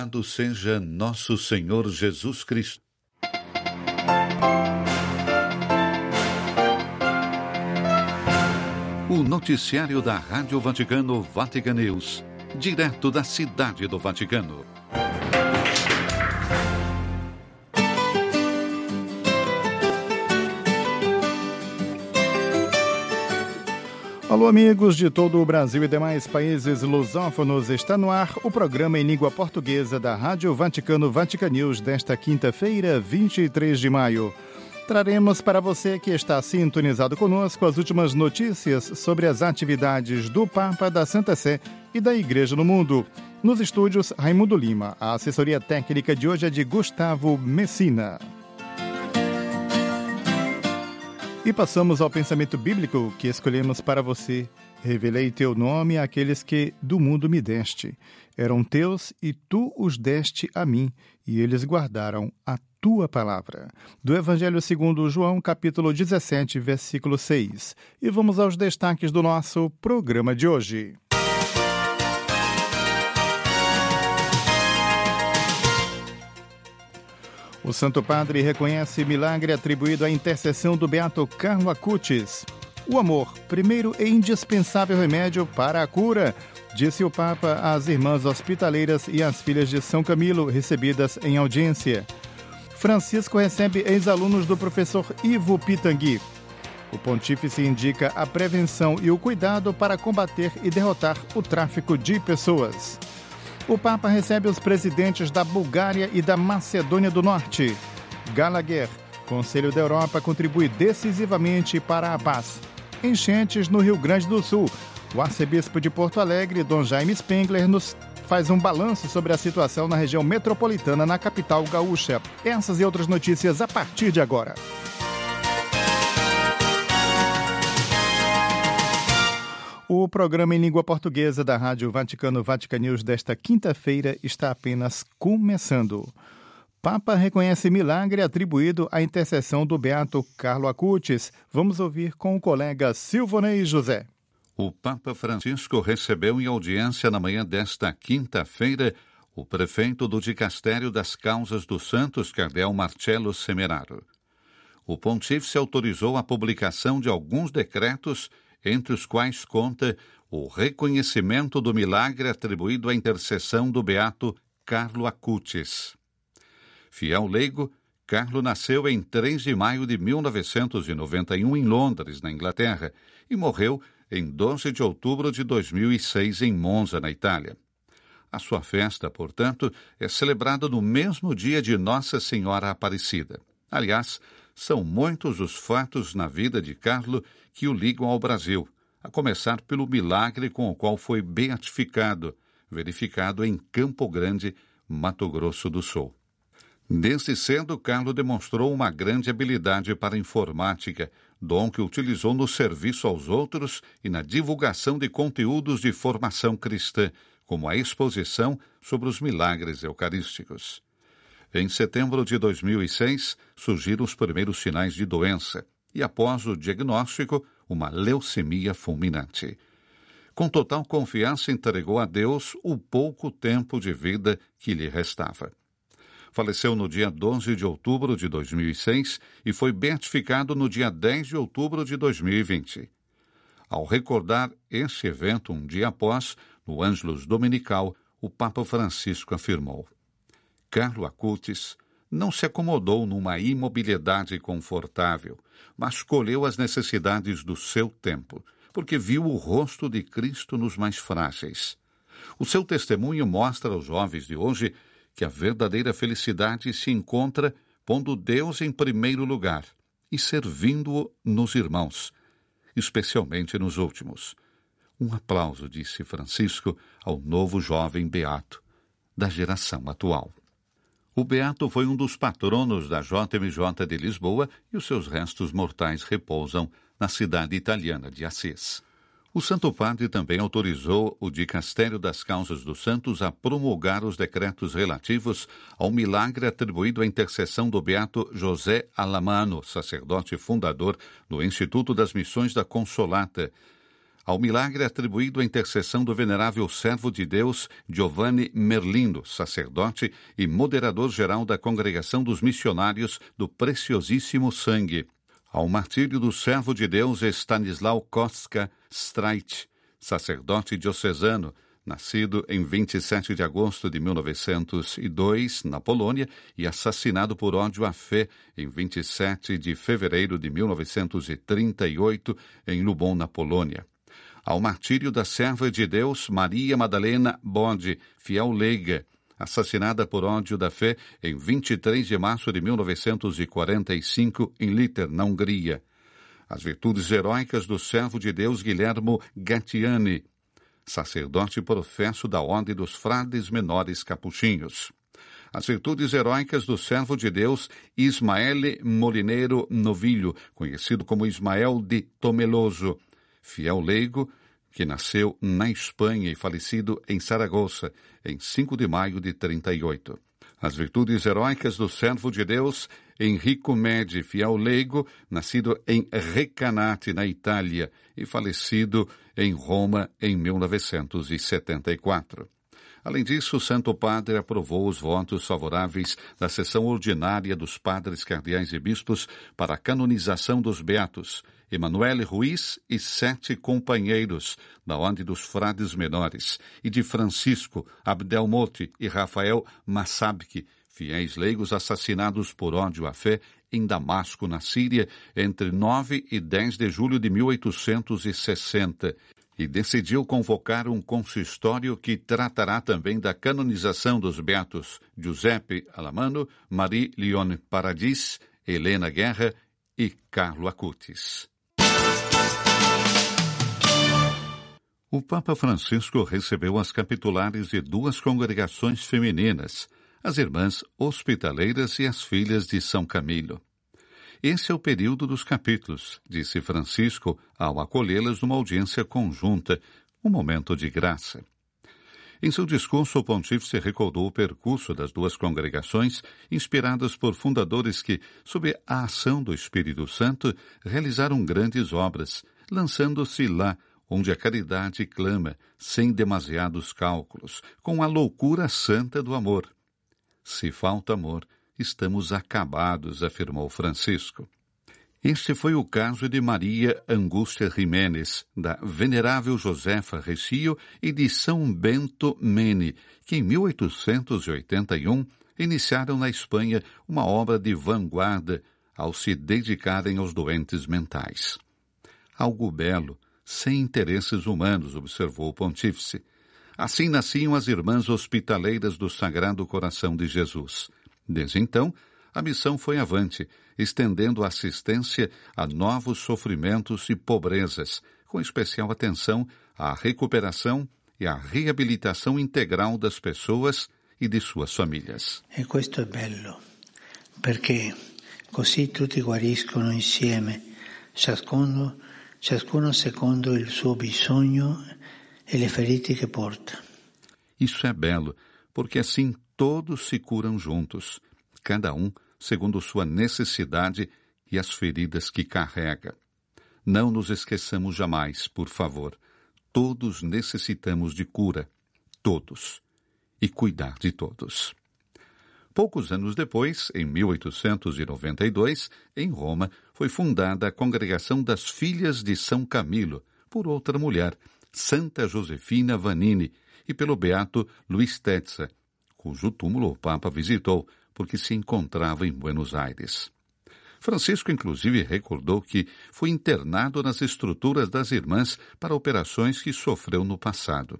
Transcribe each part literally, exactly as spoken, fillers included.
Louvado seja nosso Senhor Jesus Cristo. O noticiário da Rádio Vaticano, Vatican News, direto da Cidade do Vaticano. Alô, amigos de todo o Brasil e demais países lusófonos, está no ar o programa em língua portuguesa da Rádio Vaticano Vatican News desta quinta-feira, vinte e três de maio. Traremos para você que está sintonizado conosco as últimas notícias sobre as atividades do Papa, da Santa Sé e da Igreja no mundo. Nos estúdios, Raimundo Lima. A assessoria técnica de hoje é de Gustavo Messina. E passamos ao pensamento bíblico que escolhemos para você. Revelei teu nome àqueles que do mundo me deste. Eram teus e tu os deste a mim, e eles guardaram a tua palavra. Do Evangelho segundo João, capítulo dezessete, versículo seis. E vamos aos destaques do nosso programa de hoje. O Santo Padre reconhece milagre atribuído à intercessão do beato Carlo Acutis. O amor, primeiro e indispensável remédio para a cura, disse o Papa às irmãs hospitaleiras e às filhas de São Camilo, recebidas em audiência. Francisco recebe ex-alunos do professor Ivo Pitangui. O pontífice indica a prevenção e o cuidado para combater e derrotar o tráfico de pessoas. O Papa recebe os presidentes da Bulgária e da Macedônia do Norte. Gallagher, Conselho da Europa contribui decisivamente para a paz. Enchentes no Rio Grande do Sul. O arcebispo de Porto Alegre, Dom Jaime Spengler, nos faz um balanço sobre a situação na região metropolitana, na capital gaúcha. Essas e outras notícias a partir de agora. O programa em língua portuguesa da Rádio Vaticano Vatican News desta quinta-feira está apenas começando. Papa reconhece milagre atribuído à intercessão do beato Carlo Acutis. Vamos ouvir com o colega Silvonei José. O Papa Francisco recebeu em audiência na manhã desta quinta-feira o prefeito do Dicastério das Causas dos Santos, cardeal Marcello Semeraro. O pontífice autorizou a publicação de alguns decretos, entre os quais conta o reconhecimento do milagre atribuído à intercessão do beato Carlo Acutis. Fiel leigo, Carlo nasceu em três de maio de mil novecentos e noventa e um em Londres, na Inglaterra, e morreu em doze de outubro de dois mil e seis em Monza, na Itália. A sua festa, portanto, é celebrada no mesmo dia de Nossa Senhora Aparecida. Aliás, são muitos os fatos na vida de Carlo que o ligam ao Brasil, a começar pelo milagre com o qual foi beatificado, verificado em Campo Grande, Mato Grosso do Sul. Desde cedo, Carlo demonstrou uma grande habilidade para a informática, dom que utilizou no serviço aos outros e na divulgação de conteúdos de formação cristã, como a exposição sobre os milagres eucarísticos. Em setembro de dois mil e seis, surgiram os primeiros sinais de doença e, após o diagnóstico, uma leucemia fulminante. Com total confiança, entregou a Deus o pouco tempo de vida que lhe restava. Faleceu no dia doze de outubro de dois mil e seis e foi beatificado no dia dez de outubro de dois mil e vinte. Ao recordar esse evento um dia após, no Ângelus Dominical, o Papa Francisco afirmou: Carlo Acutis não se acomodou numa imobilidade confortável, mas escolheu as necessidades do seu tempo, porque viu o rosto de Cristo nos mais frágeis. O seu testemunho mostra aos jovens de hoje que a verdadeira felicidade se encontra pondo Deus em primeiro lugar e servindo-o nos irmãos, especialmente nos últimos. Um aplauso, disse Francisco ao novo jovem beato da geração atual. O beato foi um dos patronos da J M J de Lisboa e os seus restos mortais repousam na cidade italiana de Assis. O Santo Padre também autorizou o Dicastério das Causas dos Santos a promulgar os decretos relativos ao milagre atribuído à intercessão do beato José Alamano, sacerdote fundador do Instituto das Missões da Consolata, ao milagre atribuído à intercessão do venerável servo de Deus Giovanni Merlino, sacerdote e moderador geral da Congregação dos Missionários do Preciosíssimo Sangue, ao martírio do servo de Deus Stanislau Kostka Streit, sacerdote diocesano, nascido em vinte e sete de agosto de mil novecentos e dois, na Polônia, e assassinado por ódio à fé em vinte e sete de fevereiro de mil novecentos e trinta e oito, em Lubom, na Polônia. Ao martírio da serva de Deus Maria Madalena Bode, fiel leiga, assassinada por ódio da fé em vinte e três de março de mil novecentos e quarenta e cinco, em Liter, na Hungria. As virtudes heróicas do servo de Deus Guilhermo Gattiani, sacerdote professo da Ordem dos Frades Menores Capuchinhos. As virtudes heróicas do servo de Deus Ismaele Molineiro Novilho, conhecido como Ismael de Tomeloso, fiel leigo, que nasceu na Espanha e falecido em Saragoça, em cinco de maio de trinta e oito. As virtudes heróicas do servo de Deus Enrico Medi, fiel leigo, nascido em Recanati, na Itália, e falecido em Roma em mil novecentos e setenta e quatro. Além disso, o Santo Padre aprovou os votos favoráveis da sessão ordinária dos padres, cardeais e bispos para a canonização dos beatos Emanuele Ruiz e sete companheiros da Ordem dos Frades Menores, e de Francisco Abdelmote e Rafael Massabki, fiéis leigos assassinados por ódio à fé em Damasco, na Síria, entre nove e dez de julho de mil oitocentos e sessenta, e decidiu convocar um consistório que tratará também da canonização dos beatos Giuseppe Alamano, Marie Leone Paradis, Helena Guerra e Carlo Acutis. O Papa Francisco recebeu as capitulares de duas congregações femininas, as Irmãs Hospitaleiras e as Filhas de São Camilo. Esse é o período dos capítulos, disse Francisco ao acolhê-las numa audiência conjunta, um momento de graça. Em seu discurso, o pontífice recordou o percurso das duas congregações, inspiradas por fundadores que, sob a ação do Espírito Santo, realizaram grandes obras, lançando-se lá onde a caridade clama, sem demasiados cálculos, com a loucura santa do amor. Se falta amor, estamos acabados, afirmou Francisco. Este foi o caso de Maria Angústia Jiménez, da Venerável Josefa Recio e de São Bento Mene, que em mil oitocentos e oitenta e um iniciaram na Espanha uma obra de vanguarda ao se dedicarem aos doentes mentais. Algo belo, sem interesses humanos, observou o pontífice. Assim nasciam as Irmãs Hospitaleiras do Sagrado Coração de Jesus. Desde então, a missão foi avante, estendendo a assistência a novos sofrimentos e pobrezas, com especial atenção à recuperação e à reabilitação integral das pessoas e de suas famílias. E questo è bello, perché così tutti guariscono insieme, ciascuno, ciascuno secondo il suo bisogno e le ferite che porta. Isso é belo, porque assim todos se curam juntos, cada um segundo sua necessidade e as feridas que carrega. Não nos esqueçamos jamais, por favor. Todos necessitamos de cura, todos, e cuidar de todos. Poucos anos depois, em mil oitocentos e noventa e dois, em Roma, foi fundada a Congregação das Filhas de São Camilo, por outra mulher, Santa Josefina Vanini, e pelo beato Luiz Tetza, cujo túmulo o Papa visitou, porque se encontrava em Buenos Aires. Francisco, inclusive, recordou que foi internado nas estruturas das irmãs para operações que sofreu no passado.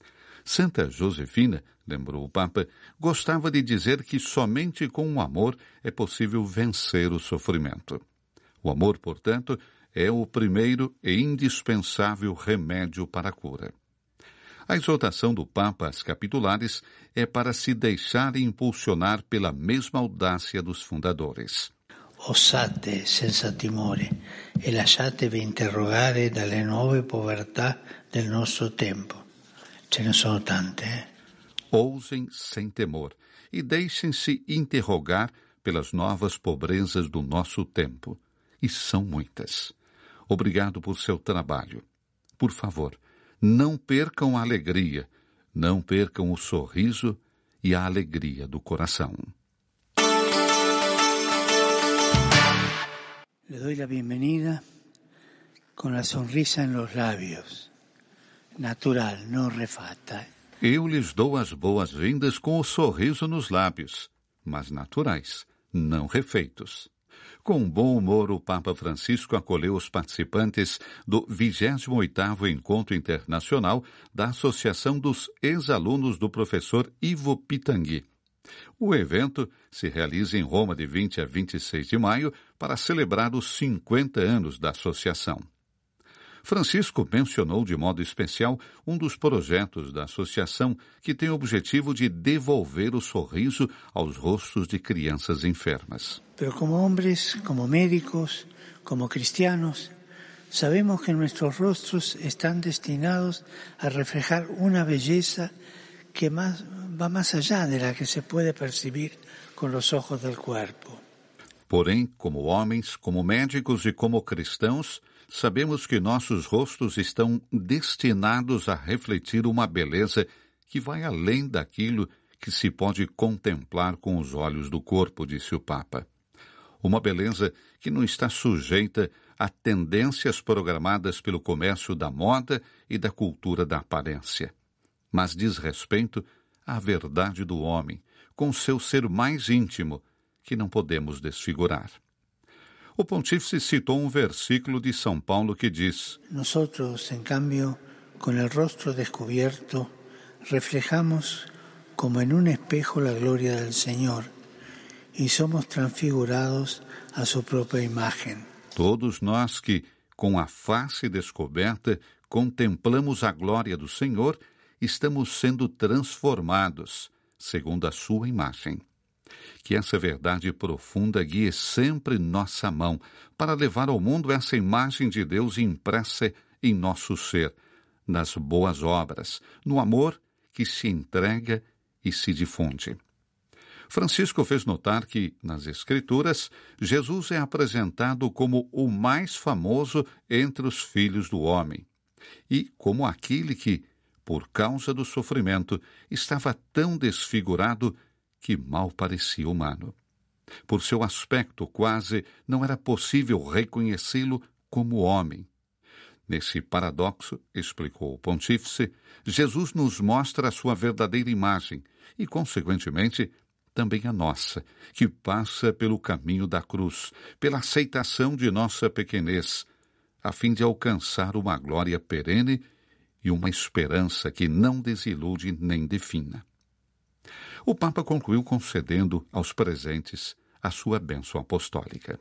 Santa Josefina, lembrou o Papa, gostava de dizer que somente com o amor é possível vencer o sofrimento. O amor, portanto, é o primeiro e indispensável remédio para a cura. A exortação do Papa às capitulares é para se deixar impulsionar pela mesma audácia dos fundadores. Ossate senza timore e lasciatevi interrogare dalle nuove povertà del nostro tempo. Ce ne sono tante, eh? Ousem sem temor e deixem-se interrogar pelas novas pobrezas do nosso tempo. E são muitas. Obrigado por seu trabalho. por favor, não percam a alegria, não percam o sorriso e a alegria do coração. Le doy la bienvenida con la sonrisa en los labios, natural, não refatta. Eu lhes dou as boas-vindas com o sorriso nos lábios, mas naturais, não refeitos. Com bom humor, o Papa Francisco acolheu os participantes do vigésimo oitavo Encontro Internacional da Associação dos Ex-Alunos do Professor Ivo Pitangui. O evento se realiza em Roma de vinte a vinte e seis de maio para celebrar os cinquenta anos da associação. Francisco mencionou de modo especial um dos projetos da associação que tem o objetivo de devolver o sorriso aos rostos de crianças enfermas. Pero como hombres, como médicos, como cristianos, sabemos que nuestros rostros están destinados a reflejar una belleza que más, va más allá de la que se puede percibir con los ojos del cuerpo. Porém, como homens, como médicos e como cristãos, sabemos que nossos rostos estão destinados a refletir uma beleza que vai além daquilo que se pode contemplar com os olhos do corpo, disse o Papa. Uma beleza que não está sujeita a tendências programadas pelo comércio da moda e da cultura da aparência, mas diz respeito à verdade do homem, com seu ser mais íntimo, que não podemos desfigurar. O pontífice citou um versículo de São Paulo que diz: Nosotros, en cambio, con el rostro descubierto, reflejamos como en un espejo la gloria del Señor y somos transfigurados a su propia imagen. Todos nós que, com a face descoberta, contemplamos a glória do Senhor, estamos sendo transformados, segundo a sua imagem. Que essa verdade profunda guie sempre nossa mão para levar ao mundo essa imagem de Deus impressa em nosso ser, nas boas obras, no amor que se entrega e se difunde. Francisco fez notar que, nas Escrituras, Jesus é apresentado como o mais famoso entre os filhos do homem e como aquele que, por causa do sofrimento, estava tão desfigurado que mal parecia humano. Por seu aspecto, quase não era possível reconhecê-lo como homem. Nesse paradoxo, explicou o pontífice, Jesus nos mostra a sua verdadeira imagem e, consequentemente, também a nossa, que passa pelo caminho da cruz, pela aceitação de nossa pequenez, a fim de alcançar uma glória perene e uma esperança que não desilude nem defina. O Papa concluiu concedendo aos presentes a sua bênção apostólica.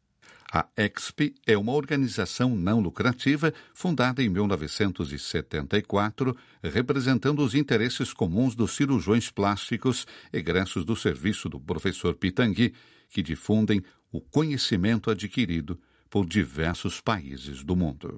A EXPE é uma organização não lucrativa fundada em mil novecentos e setenta e quatro, representando os interesses comuns dos cirurgiões plásticos egressos do serviço do professor Pitangui, que difundem o conhecimento adquirido por diversos países do mundo.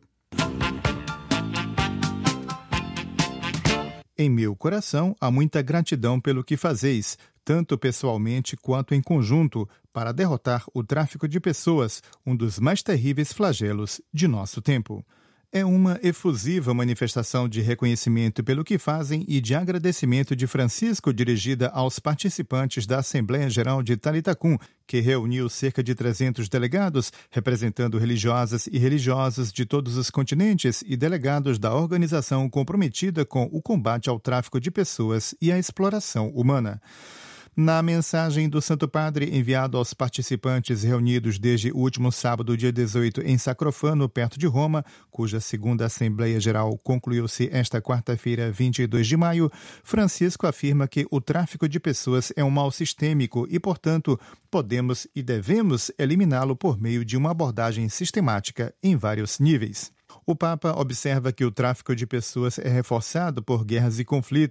Em meu coração há muita gratidão pelo que fazeis, tanto pessoalmente quanto em conjunto, para derrotar o tráfico de pessoas, um dos mais terríveis flagelos de nosso tempo. É uma efusiva manifestação de reconhecimento pelo que fazem e de agradecimento de Francisco dirigida aos participantes da Assembleia Geral de Talitha Kum, que reuniu cerca de trezentos delegados, representando religiosas e religiosos de todos os continentes e delegados da organização comprometida com o combate ao tráfico de pessoas e à exploração humana. Na mensagem do Santo Padre enviado aos participantes reunidos desde o último sábado, dia dezoito, em Sacrofano, perto de Roma, cuja segunda Assembleia Geral concluiu-se esta quarta-feira, vinte e dois de maio, Francisco afirma que o tráfico de pessoas é um mal sistêmico e, portanto, podemos e devemos eliminá-lo por meio de uma abordagem sistemática em vários níveis. O Papa observa que o tráfico de pessoas é reforçado por guerras e conflitos,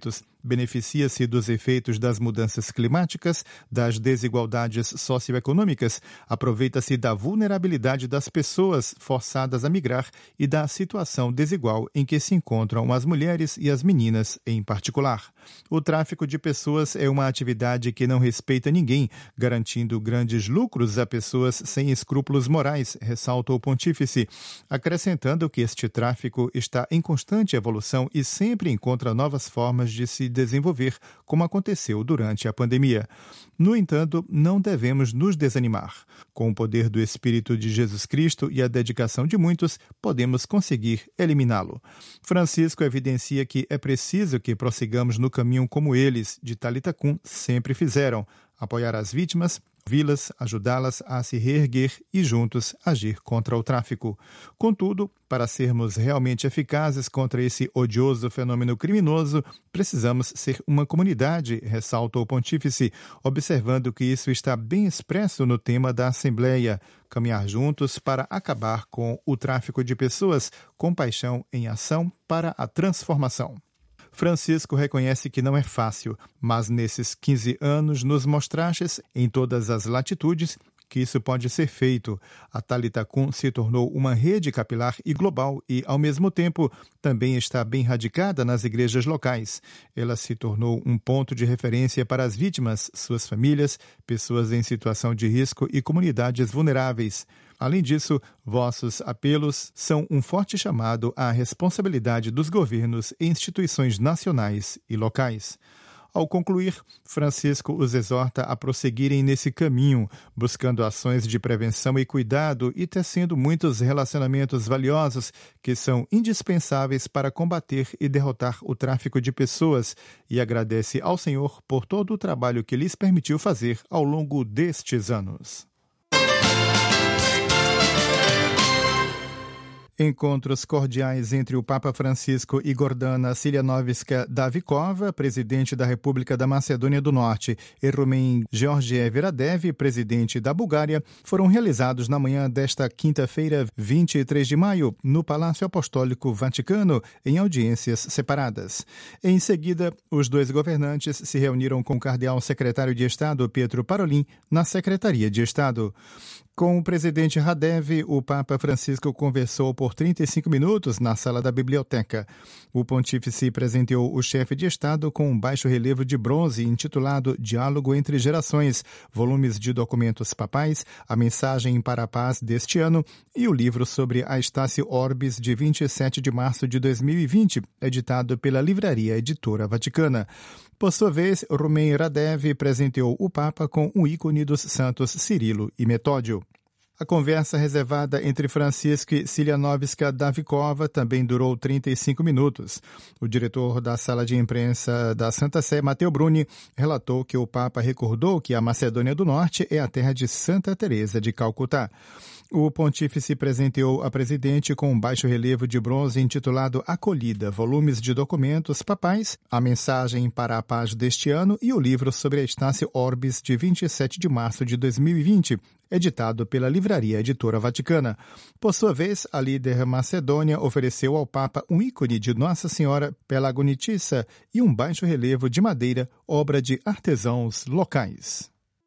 beneficia-se dos efeitos das mudanças climáticas, das desigualdades socioeconômicas, aproveita-se da vulnerabilidade das pessoas forçadas a migrar e da situação desigual em que se encontram as mulheres e as meninas em particular. O tráfico de pessoas é uma atividade que não respeita ninguém, garantindo grandes lucros a pessoas sem escrúpulos morais, ressalta o pontífice, acrescentando que este tráfico está em constante evolução e sempre encontra novas formas de se desenvolver, como aconteceu durante a pandemia. No entanto, não devemos nos desanimar. Com o poder do Espírito de Jesus Cristo e a dedicação de muitos, podemos conseguir eliminá-lo. Francisco evidencia que é preciso que prossigamos no caminho como eles, de Talitha Kum, sempre fizeram, apoiar as vítimas, vi-las, ajudá-las a se reerguer e juntos agir contra o tráfico. Contudo, para sermos realmente eficazes contra esse odioso fenômeno criminoso, precisamos ser uma comunidade, ressalta o pontífice, observando que isso está bem expresso no tema da Assembleia, caminhar juntos para acabar com o tráfico de pessoas, compaixão em ação para a transformação. Francisco reconhece que não é fácil, mas nesses quinze anos nos mostrastes, em todas as latitudes, que isso pode ser feito. A Talitha Kum se tornou uma rede capilar e global e, ao mesmo tempo, também está bem radicada nas igrejas locais. Ela se tornou um ponto de referência para as vítimas, suas famílias, pessoas em situação de risco e comunidades vulneráveis. Além disso, vossos apelos são um forte chamado à responsabilidade dos governos e instituições nacionais e locais. Ao concluir, Francisco os exorta a prosseguirem nesse caminho, buscando ações de prevenção e cuidado e tecendo muitos relacionamentos valiosos que são indispensáveis para combater e derrotar o tráfico de pessoas, e agradece ao Senhor por todo o trabalho que lhes permitiu fazer ao longo destes anos. Encontros cordiais entre o Papa Francisco e Gordana Silianovska-Davikova, presidente da República da Macedônia do Norte, e Rumen Georgiev Radev, presidente da Bulgária, foram realizados na manhã desta quinta-feira, vinte e três de maio, no Palácio Apostólico Vaticano, em audiências separadas. Em seguida, os dois governantes se reuniram com o cardeal secretário de Estado, Pietro Parolin, na Secretaria de Estado. Com o presidente Radev, o Papa Francisco conversou por trinta e cinco minutos na sala da biblioteca. O pontífice presenteou o chefe de Estado com um baixo relevo de bronze intitulado Diálogo entre Gerações, volumes de documentos papais, a mensagem para a paz deste ano e o livro sobre a Estácio Orbis de vinte e sete de março de dois mil e vinte, editado pela Livraria Editora Vaticana. Por sua vez, Rumen Radev presenteou o Papa com um ícone dos santos Cirilo e Metódio. A conversa reservada entre Francisco e Silianovska-Davikova também durou trinta e cinco minutos. O diretor da sala de imprensa da Santa Sé, Matteo Bruni, relatou que o Papa recordou que a Macedônia do Norte é a terra de Santa Teresa de Calcutá. O pontífice presenteou a presidente com um baixo relevo de bronze intitulado Acolhida, volumes de documentos papais, a mensagem para a paz deste ano e o livro sobre a Estácio Orbis de vinte e sete de março de dois mil e vinte, editado pela Livraria Editora Vaticana. Por sua vez, a líder macedônia ofereceu ao Papa um ícone de Nossa Senhora Pelagonitissa e um baixo relevo de madeira, obra de artesãos locais.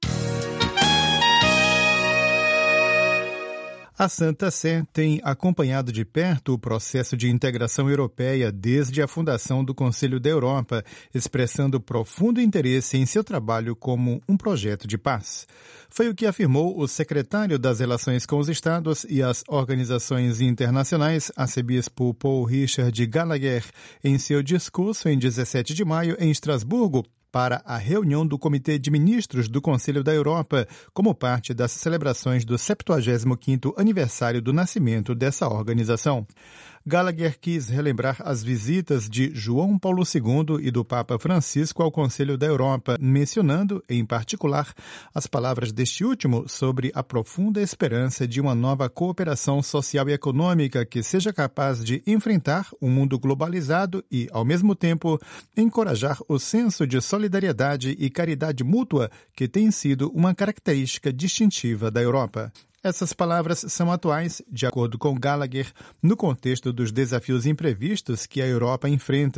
A Santa Sé tem acompanhado de perto o processo de integração europeia desde a fundação do Conselho da Europa, expressando profundo interesse em seu trabalho como um projeto de paz. Foi o que afirmou o secretário das Relações com os Estados e as Organizações Internacionais, arcebispo Paul Richard Gallagher, em seu discurso em dezessete de maio em Estrasburgo, para a reunião do Comitê de Ministros do Conselho da Europa, como parte das celebrações do septuagésimo quinto aniversário do nascimento dessa organização. Gallagher quis relembrar as visitas de João Paulo segundo e do Papa Francisco ao Conselho da Europa, mencionando, em particular, as palavras deste último sobre a profunda esperança de uma nova cooperação social e econômica que seja capaz de enfrentar um mundo globalizado e, ao mesmo tempo, encorajar o senso de solidariedade e caridade mútua que tem sido uma característica distintiva da Europa. Essas palavras são atuais, de acordo com Gallagher, no contexto dos desafios imprevistos que a Europa enfrenta,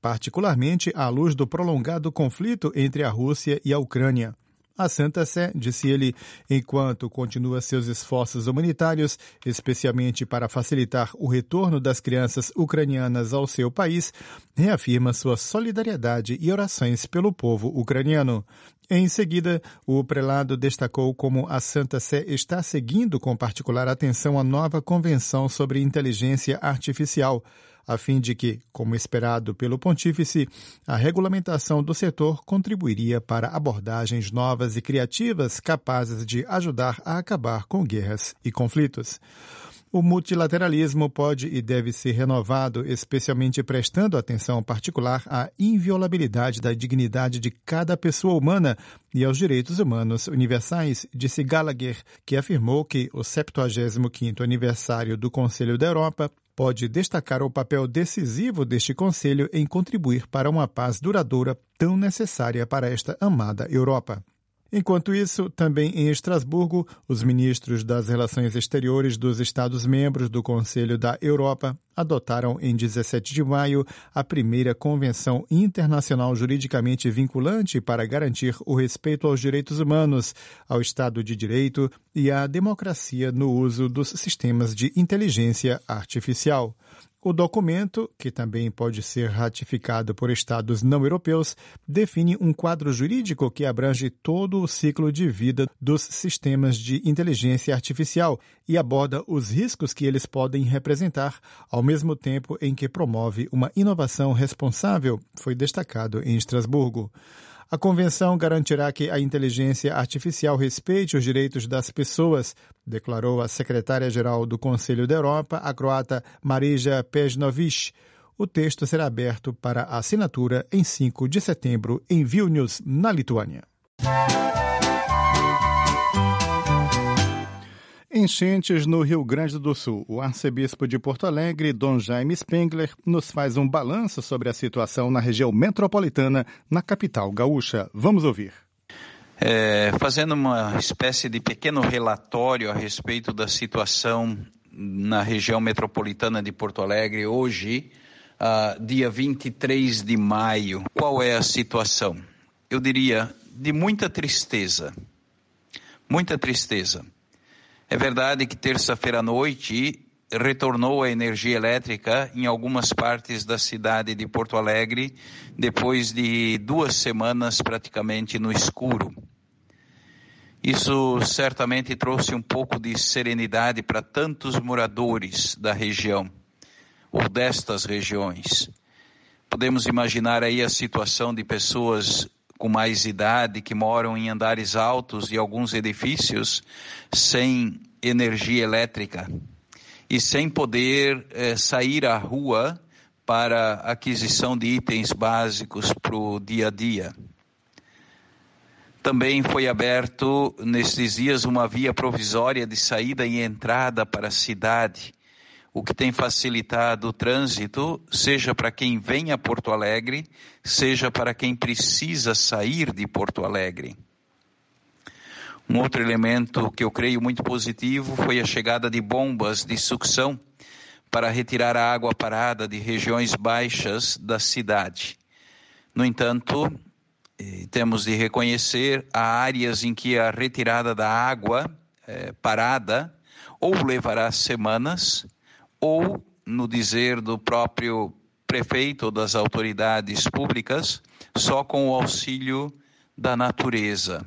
particularmente à luz do prolongado conflito entre a Rússia e a Ucrânia. A Santa Sé, disse ele, enquanto continua seus esforços humanitários, especialmente para facilitar o retorno das crianças ucranianas ao seu país, reafirma sua solidariedade e orações pelo povo ucraniano. Em seguida, o prelado destacou como a Santa Sé está seguindo com particular atenção a nova Convenção sobre Inteligência Artificial, a fim de que, como esperado pelo pontífice, a regulamentação do setor contribuiria para abordagens novas e criativas capazes de ajudar a acabar com guerras e conflitos. O multilateralismo pode e deve ser renovado, especialmente prestando atenção particular à inviolabilidade da dignidade de cada pessoa humana e aos direitos humanos universais, disse Gallagher, que afirmou que o septuagésimo quinto aniversário do Conselho da Europa pode destacar o papel decisivo deste Conselho em contribuir para uma paz duradoura tão necessária para esta amada Europa. Enquanto isso, também em Estrasburgo, os ministros das Relações Exteriores dos Estados-membros do Conselho da Europa adotaram em dezessete de maio a primeira Convenção Internacional Juridicamente Vinculante para garantir o respeito aos direitos humanos, ao Estado de Direito e à democracia no uso dos sistemas de inteligência artificial. O documento, que também pode ser ratificado por estados não europeus, define um quadro jurídico que abrange todo o ciclo de vida dos sistemas de inteligência artificial e aborda os riscos que eles podem representar, ao mesmo tempo em que promove uma inovação responsável, foi destacado em Estrasburgo. A Convenção garantirá que a inteligência artificial respeite os direitos das pessoas, declarou a secretária-geral do Conselho da Europa, a croata Marija Pejnović. O texto será aberto para assinatura em cinco de setembro em Vilnius, na Lituânia. Enchentes no Rio Grande do Sul. O arcebispo de Porto Alegre, Dom Jaime Spengler, nos faz um balanço sobre a situação na região metropolitana, na capital gaúcha. Vamos ouvir. É, fazendo uma espécie de pequeno relatório a respeito da situação na região metropolitana de Porto Alegre, hoje, uh, dia vinte e três de maio. Qual é a situação? Eu diria de muita tristeza. Muita tristeza. É verdade que terça-feira à noite retornou a energia elétrica em algumas partes da cidade de Porto Alegre, depois de duas semanas praticamente no escuro. Isso certamente trouxe um pouco de serenidade para tantos moradores da região, ou destas regiões. Podemos imaginar aí a situação de pessoas com mais idade, que moram em andares altos e alguns edifícios sem energia elétrica e sem poder eh, sair à rua para aquisição de itens básicos para o dia a dia. Também foi aberto nesses dias uma via provisória de saída e entrada para a cidade, o que tem facilitado o trânsito, seja para quem vem a Porto Alegre, seja para quem precisa sair de Porto Alegre. Um outro elemento que eu creio muito positivo foi a chegada de bombas de sucção para retirar a água parada de regiões baixas da cidade. No entanto, temos de reconhecer há áreas em que a retirada da água é, parada ou levará semanas, ou, no dizer do próprio prefeito ou das autoridades públicas, só com o auxílio da natureza.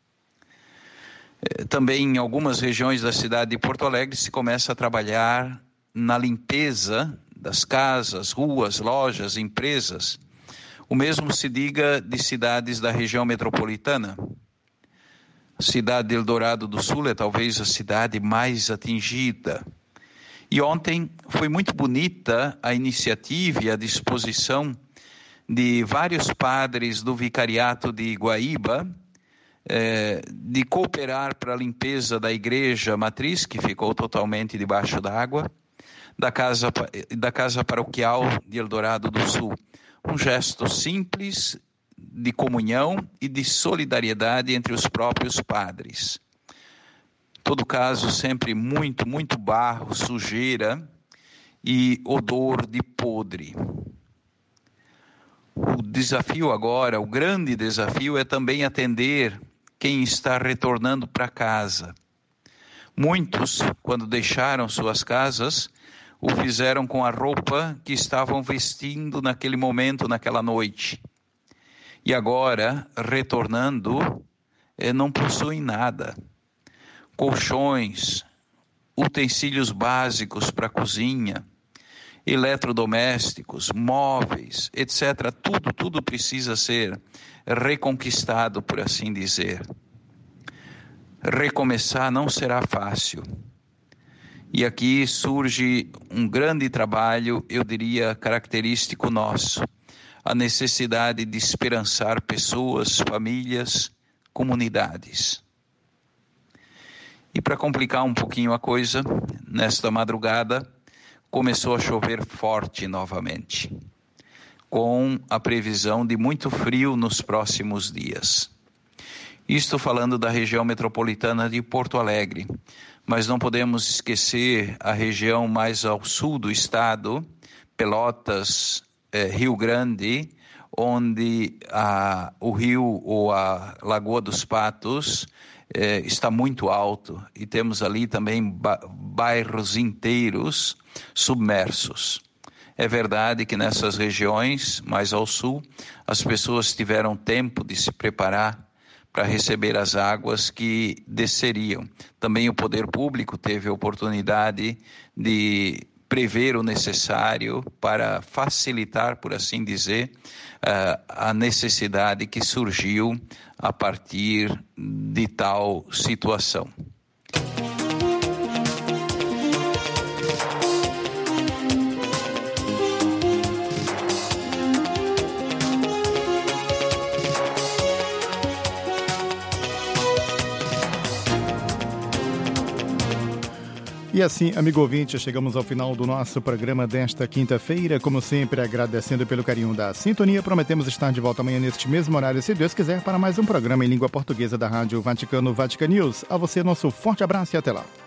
Também em algumas regiões da cidade de Porto Alegre se começa a trabalhar na limpeza das casas, ruas, lojas, empresas. O mesmo se diga de cidades da região metropolitana. A cidade de Eldorado do Sul é talvez a cidade mais atingida. E ontem foi muito bonita a iniciativa e a disposição de vários padres do vicariato de Guaíba, eh, de cooperar para a limpeza da igreja matriz, que ficou totalmente debaixo d'água, da casa, da casa paroquial de Eldorado do Sul. Um gesto simples de comunhão e de solidariedade entre os próprios padres. Em todo caso, sempre muito, muito barro, sujeira e odor de podre. O desafio agora, o grande desafio é também atender quem está retornando para casa. Muitos, quando deixaram suas casas, o fizeram com a roupa que estavam vestindo naquele momento, naquela noite. E agora, retornando, não possuem nada. Colchões, utensílios básicos para a cozinha, eletrodomésticos, móveis, etcétera. Tudo, tudo precisa ser reconquistado, por assim dizer. Recomeçar não será fácil. E aqui surge um grande trabalho, eu diria, característico nosso. A necessidade de esperançar pessoas, famílias, comunidades. E para complicar um pouquinho a coisa, nesta madrugada, começou a chover forte novamente, com a previsão de muito frio nos próximos dias. Estou falando da região metropolitana de Porto Alegre, mas não podemos esquecer a região mais ao sul do estado, Pelotas, eh, Rio Grande, onde a, o rio ou a Lagoa dos Patos eh, está muito alto e temos ali também ba- bairros inteiros submersos. É verdade que nessas regiões mais ao sul as pessoas tiveram tempo de se preparar para receber as águas que desceriam. Também o poder público teve a oportunidade de prever o necessário para facilitar, por assim dizer, a necessidade que surgiu a partir de tal situação. E assim, amigo ouvinte, chegamos ao final do nosso programa desta quinta-feira. Como sempre, agradecendo pelo carinho da sintonia. Prometemos estar de volta amanhã neste mesmo horário, se Deus quiser, para mais um programa em língua portuguesa da Rádio Vaticano, Vatican News. A você, nosso forte abraço e até lá.